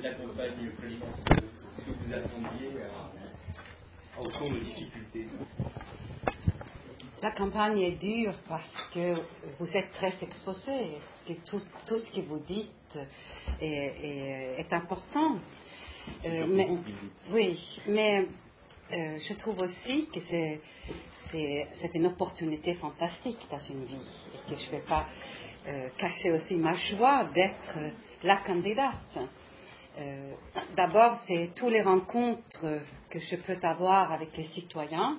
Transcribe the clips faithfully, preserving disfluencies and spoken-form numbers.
la campagne présidentielle? Est-ce que vous attendiez à, à autant de difficultés? La campagne est dure parce que vous êtes très exposé, que tout, tout ce que vous dites est, est, est important. Euh, mais, oui, mais euh, je trouve aussi que c'est, c'est, c'est une opportunité fantastique dans une vie et que je ne vais pas euh, cacher aussi ma joie d'être euh, la candidate. Euh, d'abord, c'est toutes les rencontres que je peux avoir avec les citoyens.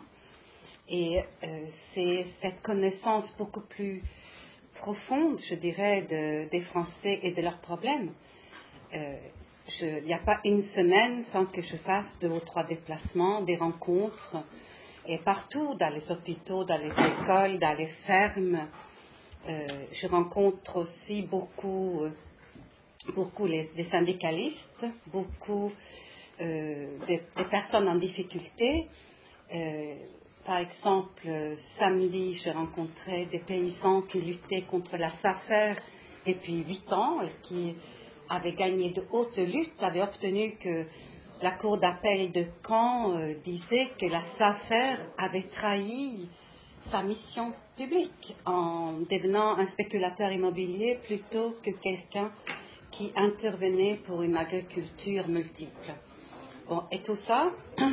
Et euh, c'est cette connaissance beaucoup plus profonde, je dirais, de, des Français et de leurs problèmes. Euh, il n'y a pas une semaine sans que je fasse deux ou trois déplacements, des rencontres, et partout, dans les hôpitaux, dans les écoles, dans les fermes. Euh, je rencontre aussi beaucoup, euh, beaucoup les, des syndicalistes, beaucoup euh, des, des personnes en difficulté. Euh, Par exemple, samedi, j'ai rencontré des paysans qui luttaient contre la SAFER depuis huit ans et qui avaient gagné de hautes luttes, avaient obtenu que la cour d'appel de Caen euh, disait que la SAFER avait trahi sa mission publique en devenant un spéculateur immobilier plutôt que quelqu'un qui intervenait pour une agriculture multiple. Bon, et tout ça,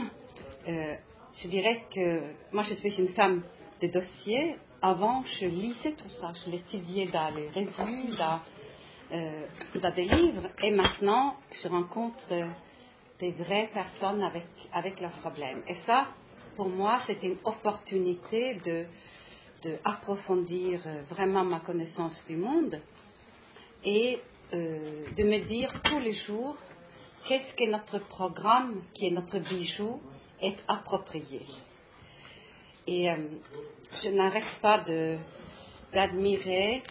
euh, je dirais que moi je suis une femme de dossier. Avant, je lisais tout ça, je l'étudiais dans les revues, dans, euh, dans des livres, et maintenant je rencontre euh, des vraies personnes avec, avec leurs problèmes. Et ça, pour moi, c'est une opportunité de, de approfondir euh, vraiment ma connaissance du monde et euh, de me dire tous les jours qu'est-ce que notre programme, qui est notre bijou, est approprié. Et euh, je n'arrête pas de, d'admirer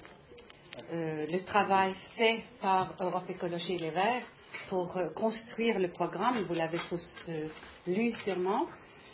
euh, le travail fait par Europe Écologie Les Verts pour euh, construire le programme. Vous l'avez tous euh, lu sûrement.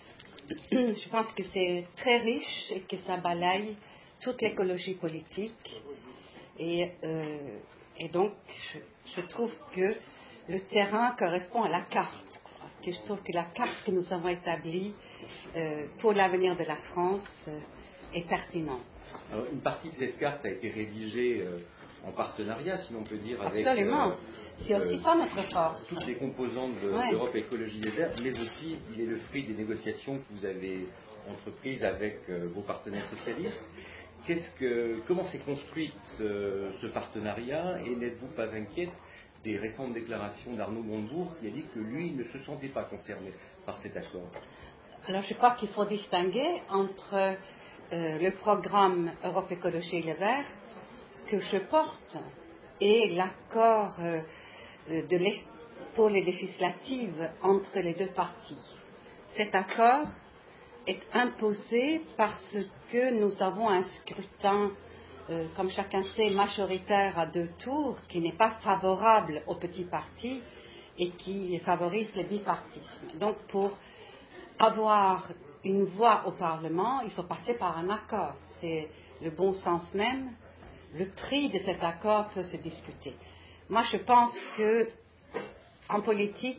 Je pense que c'est très riche et que ça balaye toute l'écologie politique. Et, euh, et donc, je, je trouve que le terrain correspond à la carte. Que je trouve que la carte que nous avons établie euh, pour l'avenir de la France euh, est pertinente. Alors, une partie de cette carte a été rédigée euh, en partenariat, si l'on peut dire, avec Absolument. Euh, c'est aussi euh, ça notre force. Toutes les composantes de, ouais. d'Europe Écologie Les Verts, mais aussi il est le fruit des négociations que vous avez entreprises avec euh, vos partenaires socialistes. Qu'est-ce que, comment s'est construit ce, ce partenariat et n'êtes-vous pas inquiète des récentes déclarations d'Arnaud Montebourg qui a dit que lui ne se sentait pas concerné par cet accord? Alors je crois qu'il faut distinguer entre euh, le programme Europe Écologie Les Verts que je porte et l'accord euh, de l'Est pour les législatives entre les deux partis. Cet accord est imposé parce que nous avons un scrutin Euh, comme chacun sait, majoritaire à deux tours, qui n'est pas favorable aux petits partis et qui favorise le bipartisme. Donc, pour avoir une voix au Parlement, il faut passer par un accord. C'est le bon sens même. Le prix de cet accord peut se discuter. Moi, je pense que, en politique,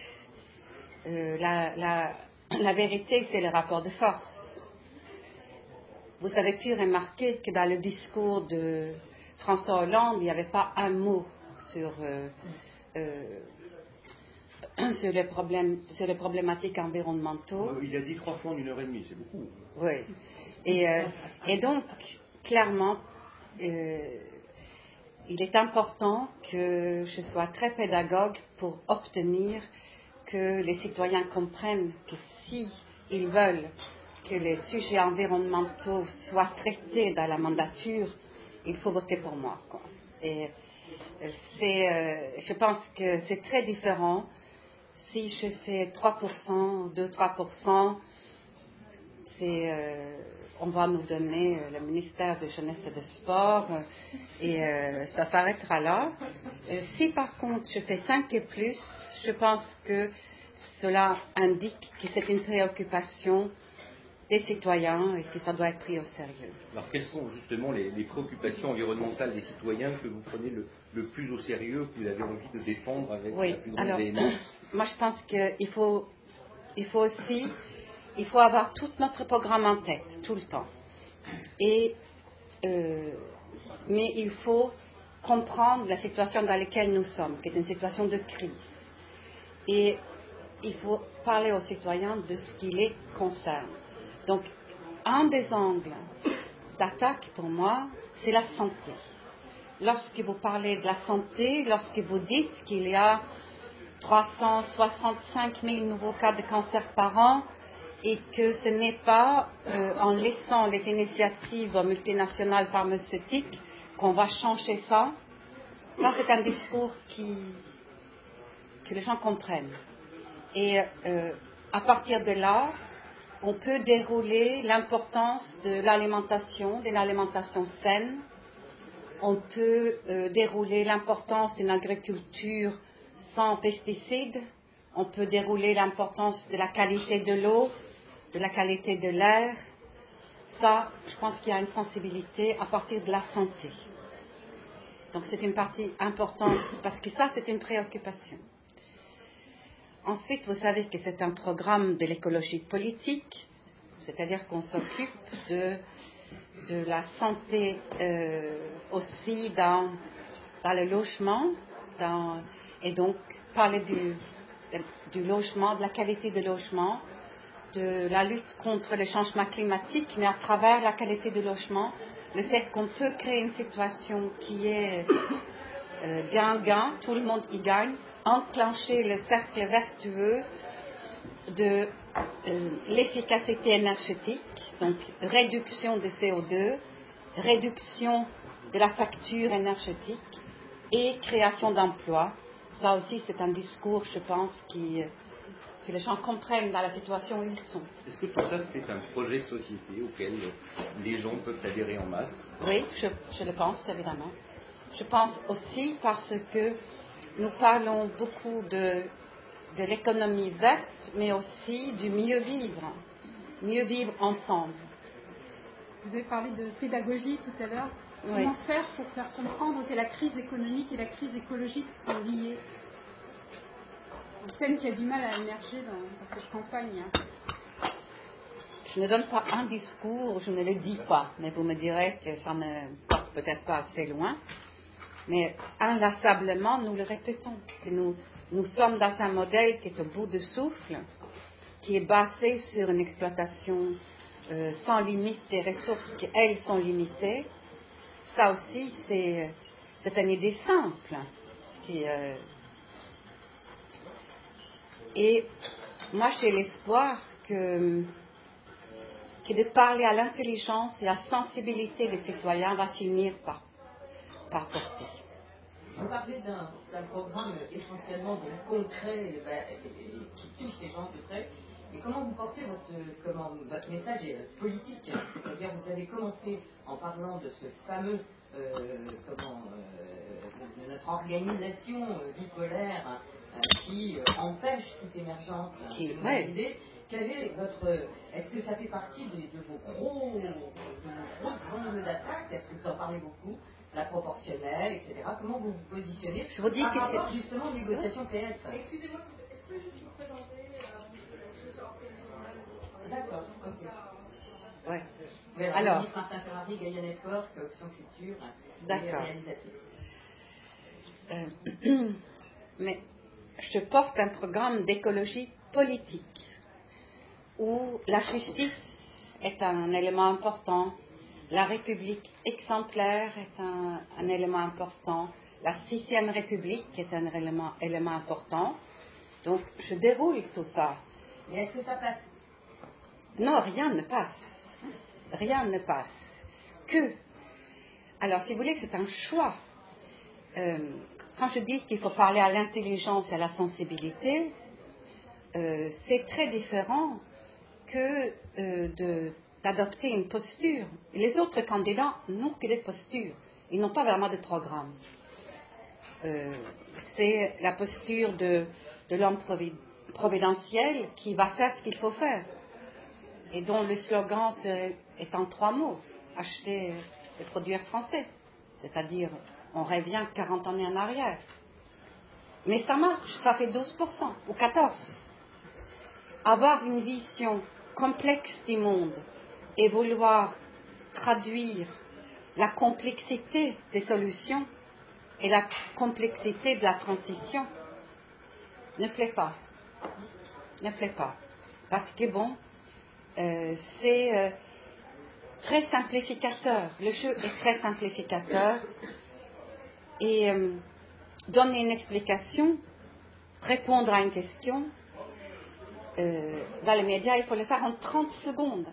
euh, la, la, la vérité, c'est le rapport de force. Vous avez pu remarquer que dans le discours de François Hollande, il n'y avait pas un mot sur, euh, euh, sur, les problèmes, sur les problématiques environnementaux. Il a dit trois fois en une heure et demie, c'est beaucoup. Oui. Et, euh, et donc, clairement, euh, il est important que je sois très pédagogue pour obtenir que les citoyens comprennent que s'ils veulent que les sujets environnementaux soient traités dans la mandature, il faut voter pour moi, quoi. Et c'est, euh, je pense que c'est très différent si je fais trois pour cent, deux à trois pour cent, c'est, euh, on va nous donner euh, le ministère de Jeunesse et de Sport euh, et euh, ça s'arrêtera là. Euh, si par contre je fais cinq et plus, je pense que cela indique que c'est une préoccupation des citoyens et que ça doit être pris au sérieux. Alors quelles sont justement les, les préoccupations environnementales des citoyens que vous prenez le, le plus au sérieux, que vous avez envie de défendre avec oui. la plus grande Alors, véhémence? Moi je pense qu'il faut, il faut aussi il faut avoir tout notre programme en tête, tout le temps. Et, euh, mais il faut comprendre la situation dans laquelle nous sommes, qui est une situation de crise. Et il faut parler aux citoyens de ce qui les concerne. Donc, un des angles d'attaque pour moi, c'est la santé. Lorsque vous parlez de la santé, lorsque vous dites qu'il y a trois cent soixante-cinq mille nouveaux cas de cancer par an et que ce n'est pas euh, en laissant les initiatives multinationales pharmaceutiques qu'on va changer ça, ça c'est un discours qui, que les gens comprennent. Et euh, à partir de là, on peut dérouler l'importance de l'alimentation, d'une alimentation saine. On peut euh, dérouler l'importance d'une agriculture sans pesticides. On peut dérouler l'importance de la qualité de l'eau, de la qualité de l'air. Ça, je pense qu'il y a une sensibilité à partir de la santé. Donc c'est une partie importante parce que ça, c'est une préoccupation. Ensuite, vous savez que c'est un programme de l'écologie politique, c'est-à-dire qu'on s'occupe de, de la santé euh, aussi dans, dans le logement, dans, et donc parler du, du logement, de la qualité du logement, de la lutte contre le changement climatique, mais à travers la qualité du logement, le fait qu'on peut créer une situation qui est euh, gain-gain, tout le monde y gagne, enclencher le cercle vertueux de euh, l'efficacité énergétique, donc réduction de C O deux, réduction de la facture énergétique et création d'emplois. Ça aussi, c'est un discours, je pense, qui, que les gens comprennent dans la situation où ils sont. Est-ce que tout ça, c'est un projet de société auquel les gens peuvent adhérer en masse? Oui, je, je le pense, évidemment. Je pense aussi parce que nous parlons beaucoup de, de l'économie verte, mais aussi du mieux vivre, mieux vivre ensemble. Vous avez parlé de pédagogie tout à l'heure. Oui. Comment faire pour faire comprendre que la crise économique et la crise écologique sont liées? Un thème qui a du mal à émerger dans, dans cette campagne. Je ne donne pas un discours, je ne le dis pas, mais vous me direz que ça ne porte peut-être pas assez loin. Mais inlassablement, nous le répétons, que nous, nous sommes dans un modèle qui est au bout de souffle, qui est basé sur une exploitation euh, sans limite des ressources qui, elles, sont limitées. Ça aussi, c'est, c'est une idée simple. Qui, euh... Et moi, j'ai l'espoir que, que de parler à l'intelligence et à la sensibilité des citoyens va finir par par porter. Vous parlez d'un, d'un programme essentiellement donc, concret ben, qui touche les gens de près. Et comment vous portez votre, comment, votre message politique? C'est-à-dire vous avez commencé en parlant de ce fameux euh, comment, euh, de, de notre organisation euh, bipolaire euh, qui euh, empêche toute émergence qui, de ouais. idées. Quel est votre, est-ce que ça fait partie de, de vos gros, de vos grosses angles d'attaque? Est-ce que vous en parlez beaucoup? La proportionnelle, et cetera. Comment vous vous positionnez je vous dis par que rapport c'est... justement aux négociations P S? Excusez-moi, est-ce que je peux vous présenter euh, D'accord, ok. Ouais. Oui, alors, alors, ministre Martin Ferrari, Gaia Network, Option Culture, d'accord. réalisatrice. Euh, mais je porte un programme d'écologie politique où la justice est un élément important, la République exemplaire est un, un élément important, la sixième République est un élément, élément important. Donc, je déroule tout ça. Mais est-ce que ça passe? Non, rien ne passe. Rien ne passe. Que, alors, si vous voulez, c'est un choix. Euh, quand je dis qu'il faut parler à l'intelligence et à la sensibilité, euh, c'est très différent que euh, de, d'adopter une posture. Les autres candidats n'ont que des postures. Ils n'ont pas vraiment de programme. Euh, c'est la posture de, de l'homme providentiel qui va faire ce qu'il faut faire. et dont le slogan est en trois mots, acheter des produits français, c'est-à-dire on revient quarante années en arrière. Mais ça marche, ça fait douze pour cent ou quatorze pour cent. Avoir une vision complexe du monde et vouloir traduire la complexité des solutions et la complexité de la transition ne plaît pas. Ne plaît pas. Parce que bon, euh, c'est euh, très simplificateur. Le jeu est très simplificateur. Et euh, donner une explication, répondre à une question, euh, dans les médias, il faut le faire en trente secondes.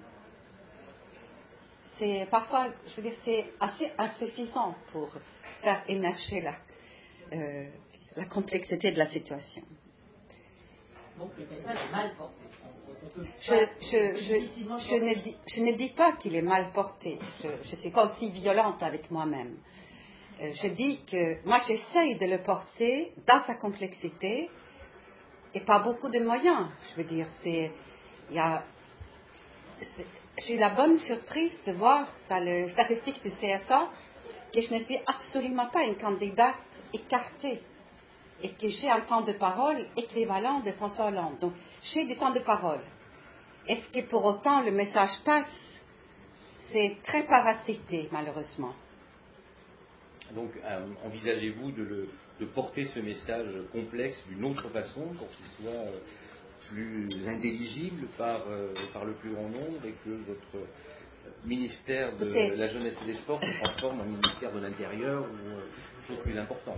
C'est parfois, je veux dire, c'est assez insuffisant pour faire émerger la, euh, la complexité de la situation. Donc le message est mal porté. Je, je, je, je, ne dis, je ne dis pas qu'il est mal porté. Je ne suis pas aussi violente avec moi-même. Euh, je dis que moi j'essaye de le porter dans sa complexité et pas beaucoup de moyens. Je veux dire, c'est, il y a, c'est, j'ai eu la bonne surprise de voir dans les statistiques du C S A que je ne suis absolument pas une candidate écartée et que j'ai un temps de parole équivalent de François Hollande. Donc, j'ai du temps de parole. Est-ce que pour autant le message passe? C'est très parasité, malheureusement. Donc, euh, envisagez-vous de, le, de porter ce message complexe d'une autre façon pour qu'il soit euh, plus intelligible par, euh, par le plus grand nombre et que votre ministère de Écoutez, la jeunesse et des sports se transforme en ministère de l'Intérieur ou euh, chose plus importante?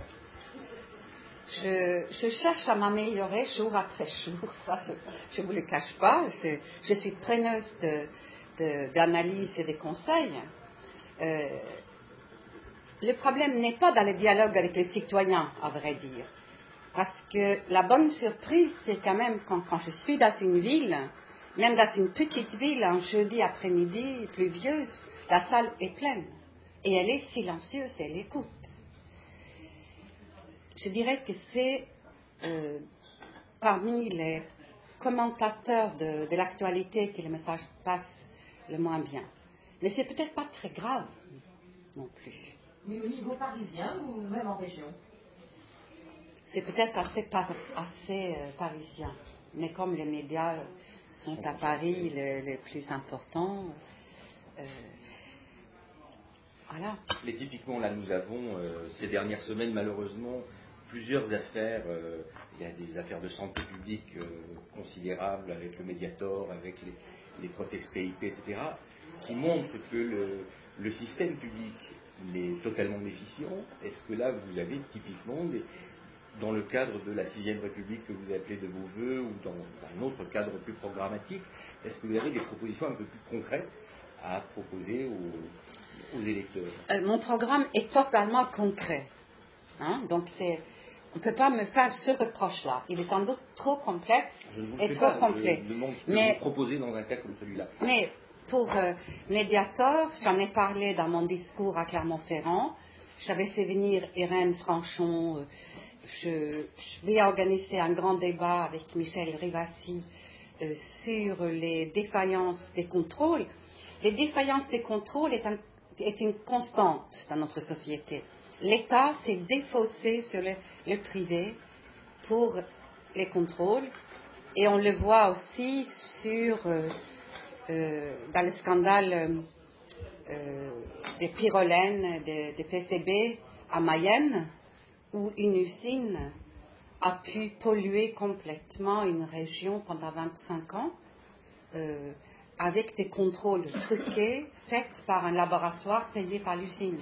Je, je cherche à m'améliorer jour après jour, ça je ne vous le cache pas. Je, je suis preneuse de, de, d'analyse et de conseils. Euh, le problème n'est pas dans le dialogue avec les citoyens, à vrai dire. Parce que la bonne surprise, c'est quand même quand, quand je suis dans une ville, même dans une petite ville, un jeudi après-midi pluvieuse, la salle est pleine. Et elle est silencieuse, elle écoute. Je dirais que c'est euh, parmi les commentateurs de, de l'actualité que le message passe le moins bien. Mais c'est peut-être pas très grave non plus. Mais au niveau parisien ou même en région? C'est peut-être assez, par, assez euh, parisien. Mais comme les médias sont à Paris les, les plus importants, euh, voilà. Mais typiquement, là, nous avons, euh, ces dernières semaines, malheureusement, plusieurs affaires. Euh, il y a des affaires de santé publique euh, considérables avec le Mediator, avec les, les protestes P I P, et cetera, qui montrent que le, le système public est totalement déficient. Est-ce que là, vous avez typiquement, des, dans le cadre de la sixième République que vous appelez de vos voeux, ou dans, dans un autre cadre plus programmatique, est-ce que vous avez des propositions un peu plus concrètes à proposer aux, aux électeurs? euh, Mon programme est totalement concret. Hein? Donc, c'est, on ne peut pas me faire ce reproche-là. Il est sans doute trop complexe je ne vous et le trop fais pas, complet. Je demande ce que mais, vous proposez dans un cas comme celui-là. Mais pour euh, Mediator, j'en ai parlé dans mon discours à Clermont-Ferrand. J'avais fait venir Irène Franchon. Euh, je, je vais organiser un grand débat avec Michel Rivasi euh, sur les défaillances des contrôles. Les défaillances des contrôles est, un, est une constante dans notre société. L'État s'est défaussé sur le, le privé pour les contrôles et on le voit aussi sur, euh, euh, dans le scandale euh, des pyrolènes, des, des P C B à Mayenne, où une usine a pu polluer complètement une région pendant vingt-cinq ans euh, avec des contrôles truqués faits par un laboratoire payé par l'usine.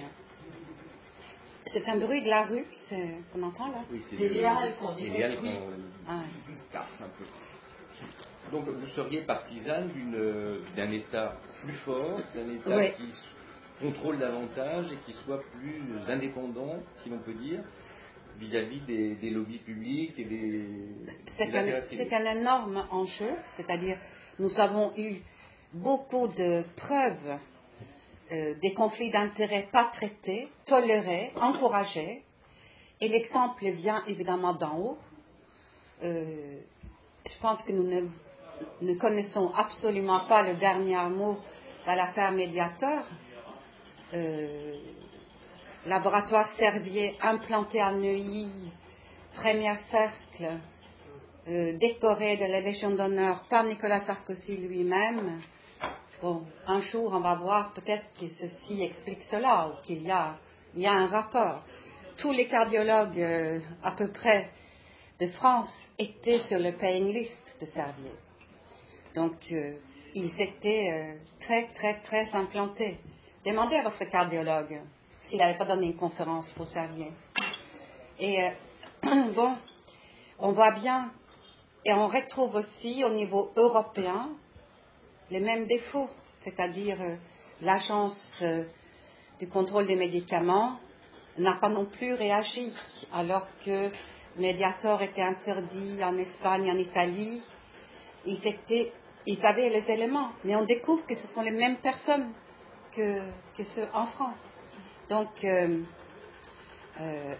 C'est un bruit de la rue qu'on entend là? Oui, c'est Léal qu'on dit. Léal qu'on ah, casse un peu. Donc vous seriez partisane d'une, d'un État plus fort, d'un État oui. qui contrôle davantage et qui soit plus indépendant, si l'on peut dire, vis-à-vis des, des lobbies publics et des... C'est, des un, c'est un énorme enjeu, c'est-à-dire nous avons eu beaucoup de preuves euh, des conflits d'intérêts pas traités, tolérés, encouragés, et l'exemple vient évidemment d'en haut. Euh, je pense que nous ne ne connaissons absolument pas le dernier mot dans l'affaire Mediator. Euh, laboratoire Servier implanté à Neuilly, premier cercle, euh, décoré de la Légion d'honneur par Nicolas Sarkozy lui-même. Bon, un jour, on va voir peut-être que ceci explique cela, ou qu'il y a, il y a un rapport. Tous les cardiologues, euh, à peu près, de France étaient sur le paying list de Servier. Donc, euh, ils étaient euh, très, très, très implantés. Demandez à votre cardiologue s'il n'avait pas donné une conférence pour Servier. Et, euh, bon, on voit bien, et on retrouve aussi au niveau européen les mêmes défauts, c'est-à-dire euh, l'agence euh, du contrôle des médicaments n'a pas non plus réagi, alors que Mediator était interdit en Espagne, en Italie. Ils, étaient, ils avaient les éléments, mais on découvre que ce sont les mêmes personnes que, que ceux en France. Donc, euh, euh,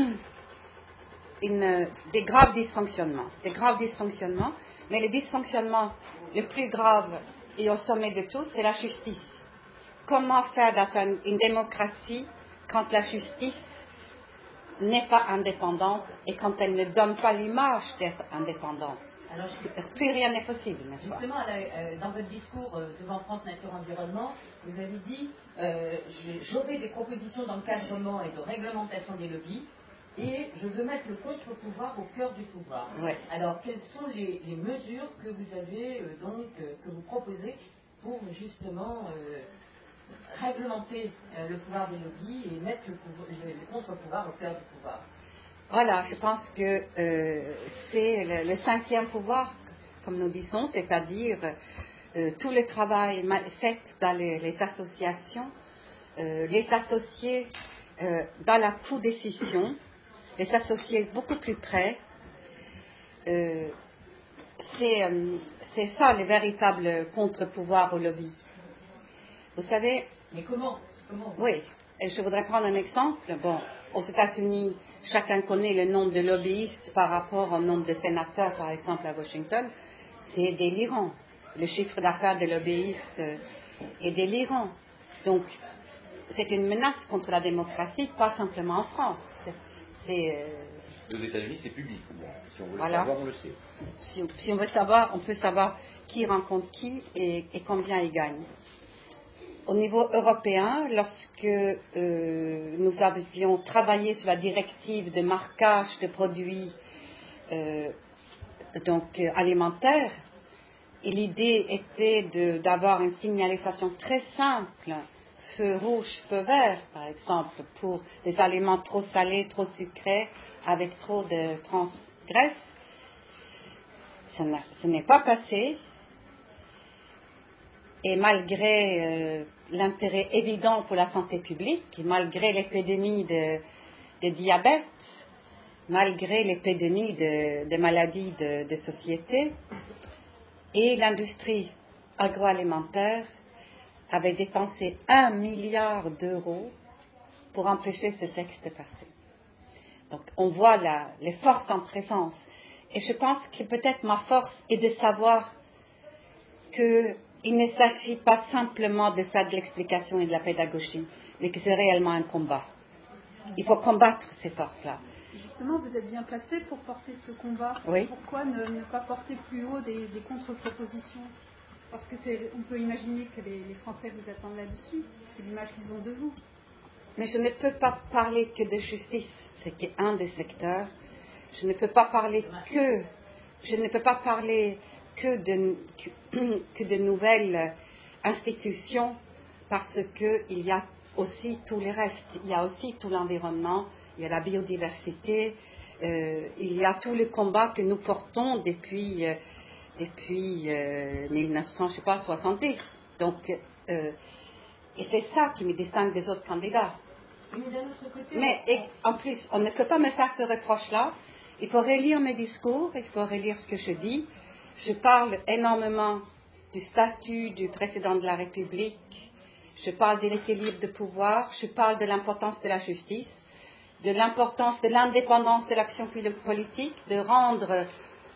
une, des graves dysfonctionnements, des graves dysfonctionnements, mais le dysfonctionnement le plus grave et au sommet de tous, c'est la justice. Comment faire dans une démocratie quand la justice n'est pas indépendante et quand elle ne donne pas l'image d'être indépendante? Alors, je... Plus rien n'est possible, n'est-ce pas? Justement, là, euh, dans votre discours euh, devant France Nature Environnement, vous avez dit euh, j'aurai des propositions d'encadrement et de réglementation des lobbies et je veux mettre le contre-pouvoir au cœur du pouvoir. Ouais. Alors, quelles sont les, les mesures que vous avez euh, donc euh, que vous proposez pour justement euh, réglementer euh, le pouvoir des lobbies et mettre le, pouvoir, le, le contre-pouvoir au cœur du pouvoir? Voilà, je pense que euh, c'est le, le cinquième pouvoir, comme nous disons, c'est-à-dire euh, tout le travail fait dans les, les associations, euh, les associés euh, dans la co-décision, les associés beaucoup plus près. Euh, c'est, euh, c'est ça le véritable contre-pouvoir au lobby. Vous savez... Mais comment, comment Oui, et je voudrais prendre un exemple. Bon, aux États-Unis, chacun connaît le nombre de lobbyistes par rapport au nombre de sénateurs, par exemple, à Washington. C'est délirant. Le chiffre d'affaires des lobbyistes est délirant. Donc, c'est une menace contre la démocratie, pas simplement en France. C'est, c'est, euh... Aux États-Unis, c'est public. Bon, si on veut voilà. le savoir, on le sait. Si, si on veut savoir, on peut savoir qui rencontre qui et, et combien il gagne. Au niveau européen, lorsque euh, nous avions travaillé sur la directive de marquage de produits euh, donc, euh, alimentaires, et l'idée était de, d'avoir une signalisation très simple, feu rouge, feu vert, par exemple, pour des aliments trop salés, trop sucrés, avec trop de transgraisse. Ça n'a, ce n'est pas passé. Et malgré euh, l'intérêt évident pour la santé publique, malgré l'épidémie de, de diabète, malgré l'épidémie de, de maladies de, de société, et l'industrie agroalimentaire avait dépensé un milliard d'euros pour empêcher ce texte de passer. Donc on voit la, les forces en présence. Et je pense que peut-être ma force est de savoir que il ne s'agit pas simplement de faire de l'explication et de la pédagogie, mais que c'est réellement un combat. Il faut combattre ces forces-là. Justement, vous êtes bien placé pour porter ce combat. Oui. Pourquoi ne, ne pas porter plus haut des, des contre-propositions? Parce que c'est, on peut imaginer que les, les Français vous attendent là-dessus. C'est l'image qu'ils ont de vous. Mais je ne peux pas parler que de justice. C'est un des secteurs. Je ne peux pas parler que... Je ne peux pas parler... Que de, que, que de nouvelles institutions, parce qu'il y a aussi tout le reste. Il y a aussi tout l'environnement, il y a la biodiversité, euh, il y a tout le combat que nous portons depuis, euh, depuis euh, mille neuf cent soixante-dix. Donc, euh, et c'est ça qui me distingue des autres candidats. Mais et, en plus, on ne peut pas me faire ce reproche-là. Il faut relire mes discours, il faut relire ce que je dis. Je parle énormément du statut du président de la République, je parle de l'équilibre de pouvoir, je parle de l'importance de la justice, de l'importance de l'indépendance de l'action politique, de rendre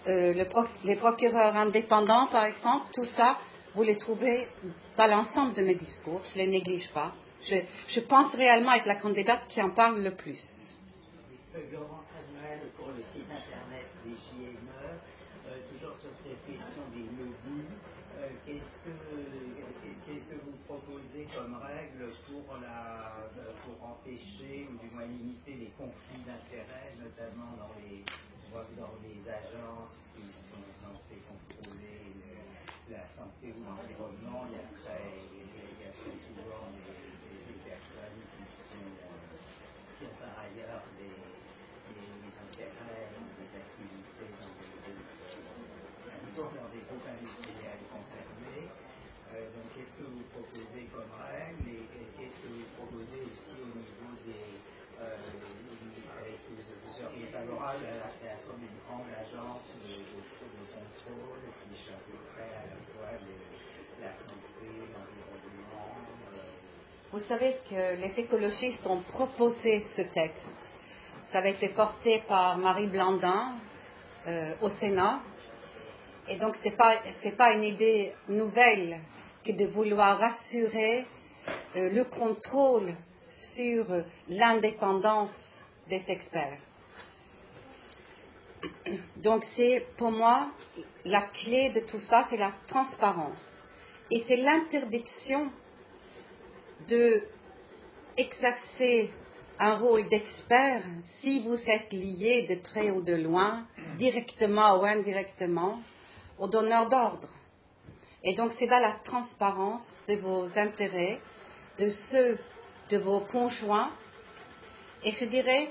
euh, le pro- les procureurs indépendants, par exemple, tout ça, vous les trouvez dans l'ensemble de mes discours. Je ne les néglige pas. Je, je pense réellement être la candidate qui en parle le plus. Laurent Samuel pour le site internet des J M E, euh, toujours sur cette question des lobbies, euh, qu'est-ce, que, qu'est-ce que vous proposez comme règle pour, la, pour empêcher ou du moins limiter les conflits d'intérêts, notamment dans les, dans les agences qui sont censées contrôler la santé ou l'environnement? Il y a très, il y a très souvent des, des, des personnes qui, sont, qui ont par ailleurs des des intérêts, des activités dans des groupes, dans des groupes industriels concernés. Euh, donc, qu'est-ce que vous proposez comme règle et, et qu'est-ce que vous proposez aussi au niveau des... Euh, est-ce que vous, vous seriez favorable à la création d'une grande agence de, de, de contrôle qui chapeauterait à la fois le, la santé, l'environnement euh... Vous savez que les écologistes ont proposé ce texte. Ça avait été porté par Marie Blandin euh, au Sénat. Et donc, ce n'est pas, c'est pas une idée nouvelle que de vouloir assurer euh, le contrôle sur l'indépendance des experts. Donc, c'est pour moi, la clé de tout ça, c'est la transparence. Et c'est l'interdiction de exercer un rôle d'expert si vous êtes lié de près ou de loin, directement ou indirectement, au donneur d'ordre. Et donc c'est dans la transparence de vos intérêts, de ceux de vos conjoints. Et je dirais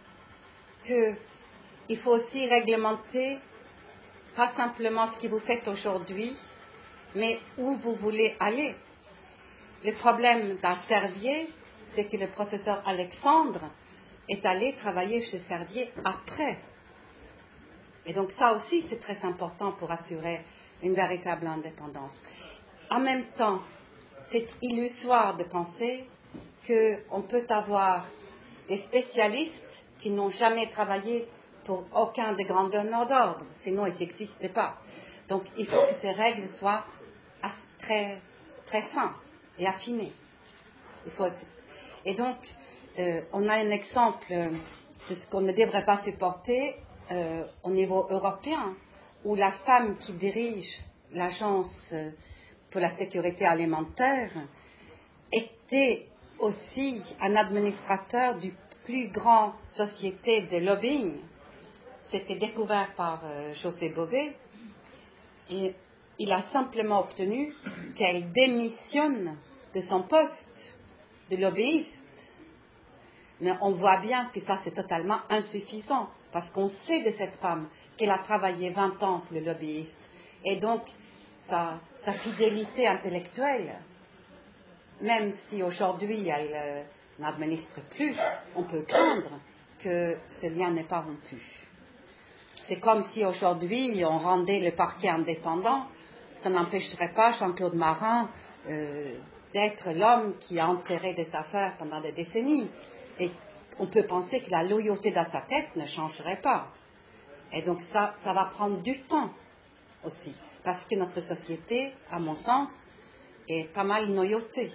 qu'il faut aussi réglementer pas simplement ce que vous faites aujourd'hui, mais où vous voulez aller. Le problème d'un Servier, c'est que le professeur Alexandre est allé travailler chez Servier après. Et donc ça aussi, c'est très important pour assurer une véritable indépendance. En même temps, c'est illusoire de penser qu'on peut avoir des spécialistes qui n'ont jamais travaillé pour aucun des grands donneurs d'ordre, sinon ils n'existent pas. Donc il faut que ces règles soient très, très fines et affinées. Il faut... Et donc, euh, on a un exemple de ce qu'on ne devrait pas supporter euh, au niveau européen, où la femme qui dirige l'agence pour la sécurité alimentaire était aussi un administrateur du plus grand société de lobbying. C'était découvert par euh, José Bové, et il a simplement obtenu qu'elle démissionne de son poste de lobbyiste. Mais on voit bien que ça c'est totalement insuffisant, parce qu'on sait de cette femme qu'elle a travaillé vingt ans pour le lobbyiste, et donc sa, sa fidélité intellectuelle, même si aujourd'hui elle euh, n'administre plus, on peut craindre que ce lien n'est pas rompu. C'est comme si aujourd'hui on rendait le parquet indépendant, ça n'empêcherait pas Jean-Claude Marin euh, d'être l'homme qui a enterré des affaires pendant des décennies. Et on peut penser que la loyauté dans sa tête ne changerait pas. Et donc ça, ça va prendre du temps aussi, parce que notre société, à mon sens, est pas mal noyautée.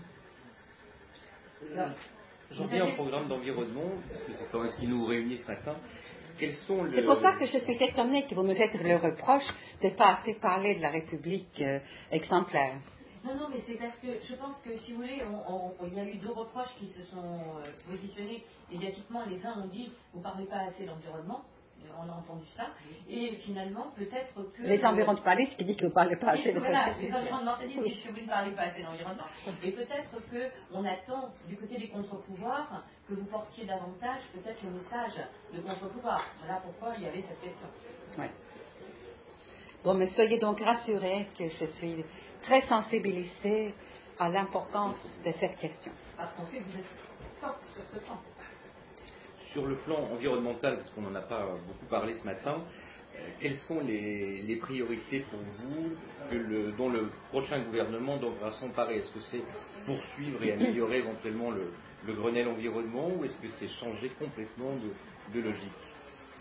J'en viens au programme d'environnement, parce que c'est quand même ce qui nous réunit ce matin. Quels sont le... C'est pour ça que je suis étonnée que vous me faites le reproche de ne pas assez parler de la République euh, exemplaire. Non, non, mais c'est parce que je pense que, si vous voulez, on, on, il y a eu deux reproches qui se sont euh, positionnés médiatiquement. Les uns ont dit, vous ne parlez pas assez d'environnement, on a entendu ça, et finalement, peut-être que... Les environnementalistes qui disent que vous ne parlez pas assez de voilà, les environnementalistes disent que vous ne parlez pas assez d'environnement, et peut-être qu'on attend, du côté des contre-pouvoirs, que vous portiez davantage, peut-être, le message de contre-pouvoir. Voilà pourquoi il y avait cette question. Ouais. Bon, mais soyez donc rassurés que je suis très sensibilisée à l'importance de cette question. Parce qu'on sait que vous êtes forte sur ce plan. Sur le plan environnemental, parce qu'on n'en a pas beaucoup parlé ce matin, euh, quelles sont les, les priorités pour vous que le, dont le prochain gouvernement devra s'emparer? Est-ce que c'est poursuivre et améliorer éventuellement le, le Grenelle environnement, ou est-ce que c'est changer complètement de, de logique?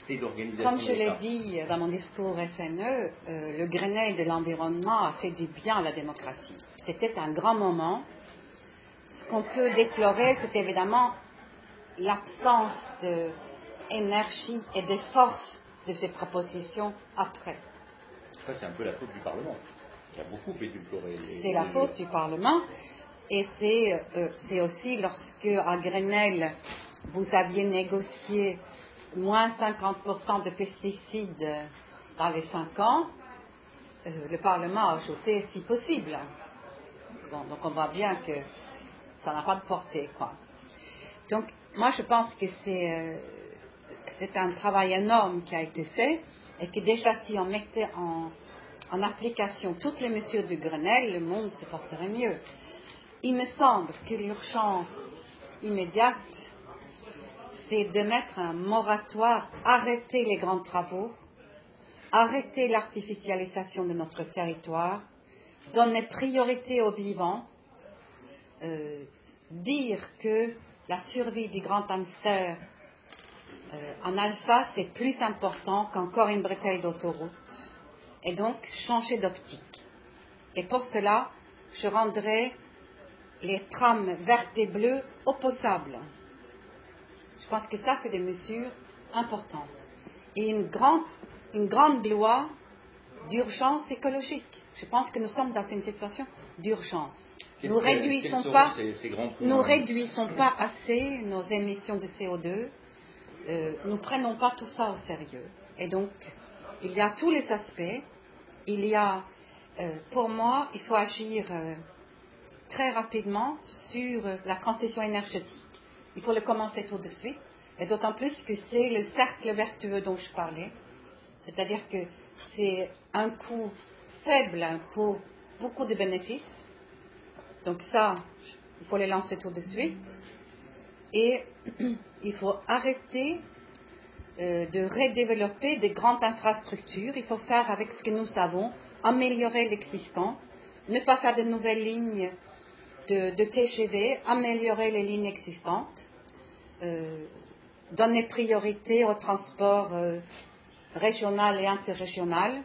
et d'organisation. Comme je l'ai dit dans mon discours F N E, euh, le Grenelle de l'environnement a fait du bien à la démocratie. C'était un grand moment. Ce qu'on peut déplorer, c'est évidemment l'absence d'énergie et de force de ces propositions après. Ça, c'est un peu la faute du Parlement. Il y a beaucoup édulcoré. C'est la faute du Parlement. Et c'est, euh, c'est aussi lorsque, à Grenelle, vous aviez négocié moins cinquante pour cent de pesticides dans les cinq ans, euh, le Parlement a ajouté si possible. Bon, donc on voit bien que ça n'a pas de portée, quoi. Donc, moi, je pense que c'est, euh, c'est un travail énorme qui a été fait et que déjà, si on mettait en, en application toutes les mesures du Grenelle, le monde se porterait mieux. Il me semble que l'urgence immédiate, c'est de mettre un moratoire, arrêter les grands travaux, arrêter l'artificialisation de notre territoire, donner priorité aux vivants, euh, dire que la survie du grand hamster euh, en Alsace est plus important qu'encore une bretelle d'autoroute, et donc changer d'optique. Et pour cela, je rendrai les trams vertes et bleues opposables. Je pense que ça, c'est des mesures importantes. Et une grande, une grande loi d'urgence écologique. Je pense que nous sommes dans une situation d'urgence. Qu'est-ce nous que, réduisons pas, ces, ces grands nous réduisons pas assez nos émissions de C O deux. Euh, nous prenons pas tout ça au sérieux. Et donc, il y a tous les aspects. Il y a, euh, pour moi, il faut agir euh, très rapidement sur la transition énergétique. Il faut le commencer tout de suite, et d'autant plus que c'est le cercle vertueux dont je parlais, c'est-à-dire que c'est un coût faible pour beaucoup de bénéfices, donc ça, il faut les lancer tout de suite, et il faut arrêter euh, de redévelopper des grandes infrastructures, il faut faire avec ce que nous avons, améliorer l'existant, ne pas faire de nouvelles lignes de, de T G V, améliorer les lignes existantes, euh, donner priorité au transport euh, régional et interrégional,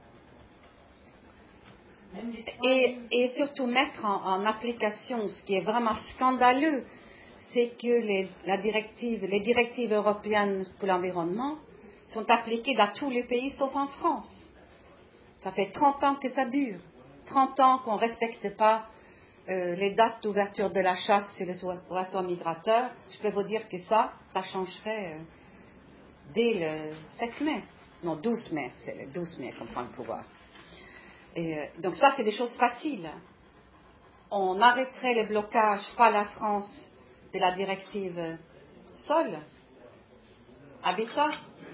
et, et surtout mettre en, en application ce qui est vraiment scandaleux, c'est que les, la directive, les directives européennes pour l'environnement sont appliquées dans tous les pays sauf en France. Ça fait trente ans que ça dure, trente ans qu'on ne respecte pas Euh, les dates d'ouverture de la chasse sur les oiseaux migrateurs. Je peux vous dire que ça, ça changerait euh, dès le sept mai. Non, douze mai, c'est le douze mai qu'on prend le pouvoir. Et, euh, donc ça, c'est des choses faciles. On arrêterait le blocage par la France de la directive sol, habitat.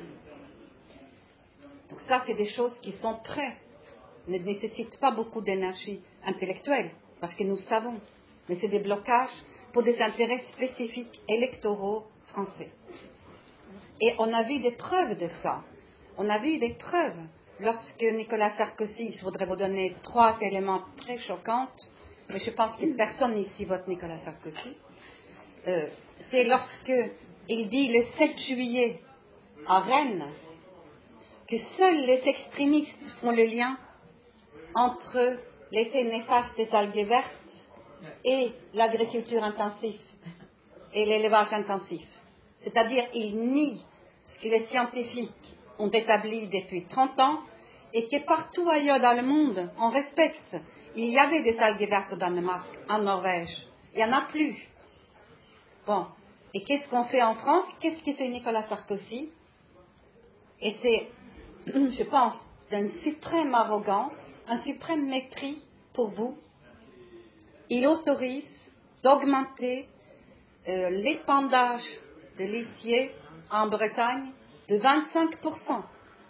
Donc ça, c'est des choses qui sont prêtes, ne nécessitent pas beaucoup d'énergie intellectuelle. Parce que nous savons, mais c'est des blocages pour des intérêts spécifiques électoraux français. Et on a vu des preuves de ça. On a vu des preuves lorsque Nicolas Sarkozy, je voudrais vous donner trois éléments très choquants, mais je pense que personne ici vote Nicolas Sarkozy. Euh, c'est lorsque il dit le sept juillet à Rennes que seuls les extrémistes font le lien entre l'effet néfaste des algues vertes et l'agriculture intensive et l'élevage intensif. C'est-à-dire, il nie ce que les scientifiques ont établi depuis trente ans et que partout ailleurs dans le monde, on respecte. Il y avait des algues vertes au Danemark, en Norvège. Il n'y en a plus. Bon. Et qu'est-ce qu'on fait en France? Qu'est-ce qui fait Nicolas Sarkozy? Et c'est, je pense, d'une suprême arrogance, un suprême mépris pour vous. Il autorise d'augmenter euh, l'épandage de lisier en Bretagne de vingt-cinq pour cent.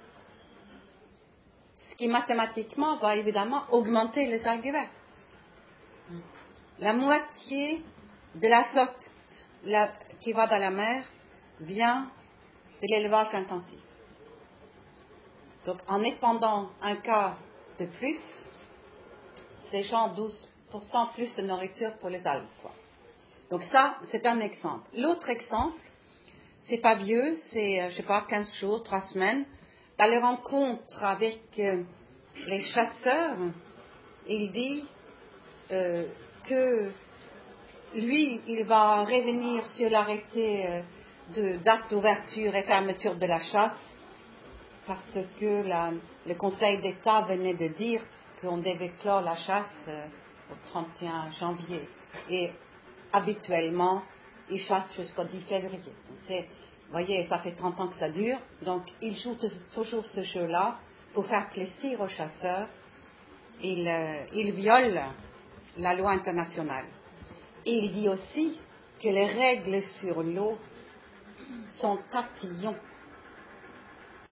Ce qui mathématiquement va évidemment augmenter les algues vertes. La moitié de l'azote la, qui va dans la mer vient de l'élevage intensif. Donc, en épandant un quart de plus, c'est genre douze pour cent plus de nourriture pour les algues, quoi. Donc ça, c'est un exemple. L'autre exemple, c'est pas vieux, c'est, euh, je sais pas, quinze jours, trois semaines, dans les rencontres avec euh, les chasseurs, il dit euh, que lui, il va revenir sur l'arrêté euh, de date d'ouverture et fermeture de la chasse, parce que la, le Conseil d'État venait de dire qu'on devait clore la chasse euh, au trente et un janvier. Et habituellement, ils chassent jusqu'au dix février. C'est, vous voyez, ça fait trente ans que ça dure, donc ils jouent toujours ce jeu-là pour faire plaisir aux chasseurs. Ils, euh, ils violent la loi internationale. Et il dit aussi que les règles sur l'eau sont tatillons.